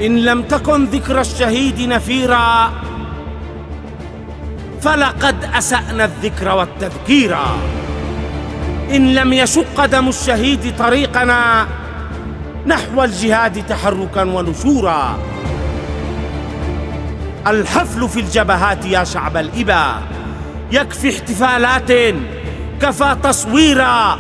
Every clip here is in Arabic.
إن لم تكن ذكر الشهيد نفيرا فلقد أسأنا الذكر والتذكيرا. إن لم يشق دم الشهيد طريقنا نحو الجهاد تحركا ونشورا. الحفل في الجبهات يا شعب الإبا، يكفي احتفالات كفى تصويرا.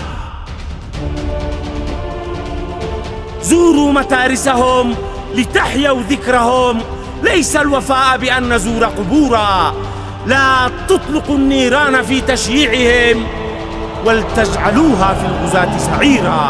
زوروا متارسهم لتحيوا ذكرهم، ليس الوفاء بأن نزور قبورا. لا تطلقوا النيران في تشييعهم ولتجعلوها في الغزاة سعيرا.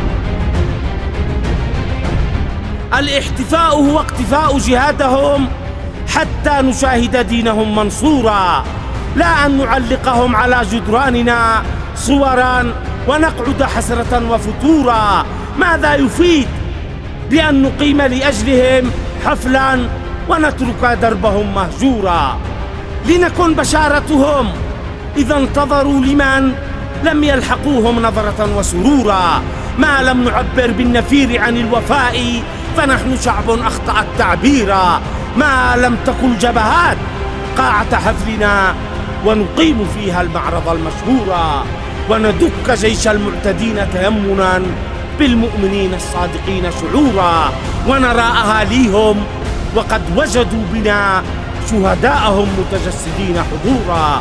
الاحتفاء هو اقتفاء جهادهم حتى نشاهد دينهم منصورا، لا أن نعلقهم على جدراننا صورا ونقعد حسرة وفتورا. ماذا يفيد بأن نقيم لأجلهم حفلا ونترك دربهم مهجورا؟ لنكن بشارتهم إذا انتظروا لمن لم يلحقوهم نظرة وسرورا. ما لم نعبر بالنفير عن الوفاء فنحن شعب أخطأ التعبير. ما لم تكن جبهات قاعة حفلنا ونقيم فيها المعرض المشهور، وندك جيش المعتدين تيمنا بالمؤمنين الصادقين شعورا. ونرى أهاليهم وقد وجدوا بنا شهداءهم متجسدين حضورا.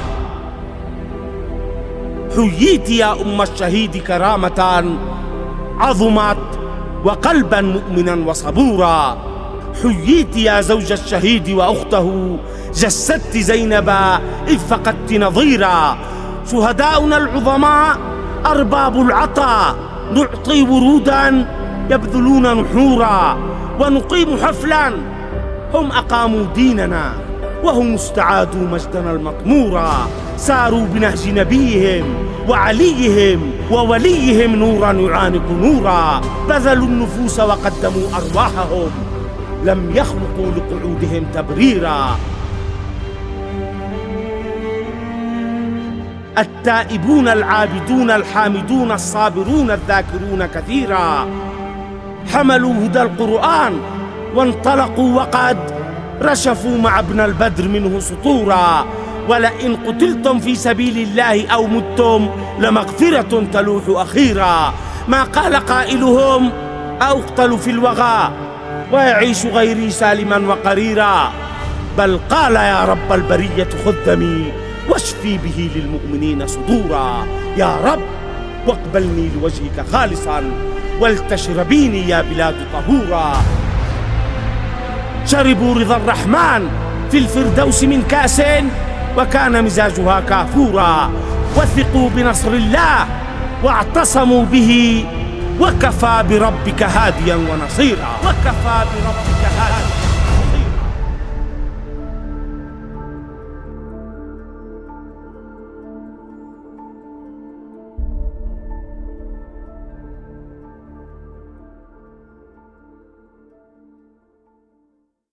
حييت يا أم الشهيد كرامة عظمت وقلبا مؤمنا وصبورا. حييت يا زوج الشهيد وأخته، جسدت زينب إذ فقدت نظيرا. شهداؤنا العظماء أرباب العطا، نعطي ورودا يبذلون نحورا. ونقيم حفلا هم أقاموا ديننا وهم استعادوا مجدنا المطمورا. ساروا بنهج نبيهم وعليهم ووليهم نورا يعانق نورا. بذلوا النفوس وقدموا أرواحهم، لم يخلقوا لقعودهم تبريرا. التائبون العابدون الحامدون الصابرون الذاكرون كثيرا، حملوا هدى القرآن وانطلقوا وقد رشفوا مع ابن البدر منه سطورا. ولئن قتلتم في سبيل الله أو متم لمغفرة تلوح أخيرا. ما قال قائلهم أقتل في الوغى ويعيش غيري سالما وقريرا، بل قال يا رب البرية خذ دمي واشفي به للمؤمنين صدورا. يا رب واقبلني لوجهك خالصا ولتشربيني يا بلاد طهورا. شربوا رضا الرحمن في الفردوس من كأس وكان مزاجها كافورا. وثقوا بنصر الله واعتصموا به، وكفى بربك هاديا ونصيرا. وكفى بربك هاديا